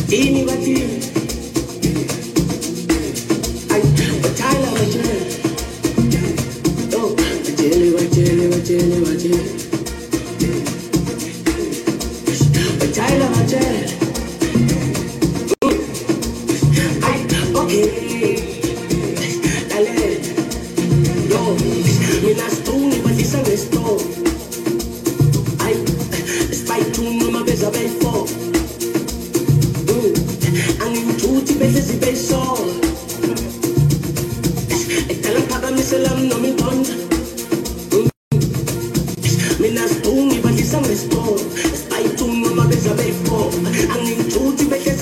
Ini bati, ay, batala bajele, oh, bajele, bajele, bajele, bajele, batala bajele, ay, okay, dale, yo, mina stuni balisa resto, ay, spike tu no ma besa bei fo. Tutti bellezze bei sol e te la paga mi se la non mi donda mi nas tu mi vali sangue sto stai tu non ma besa bei fo anni tutti bellezze